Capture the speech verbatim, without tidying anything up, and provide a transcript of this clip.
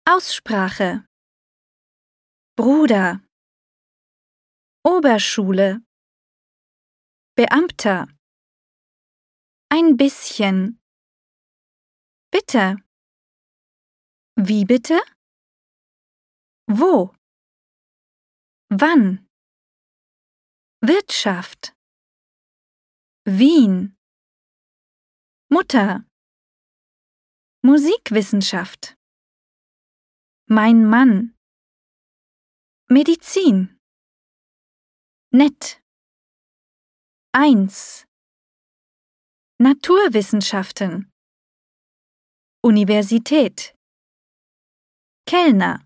Aussprache. Bruder. Oberschule. Beamter. Ein bisschen. Bitte. Wie bitte? Wo? Wann? Wirtschaft. Wien. Mutter. Musikwissenschaft. Mein Mann. Medizin. Nett. Eins. Naturwissenschaften. Universität. Kellner.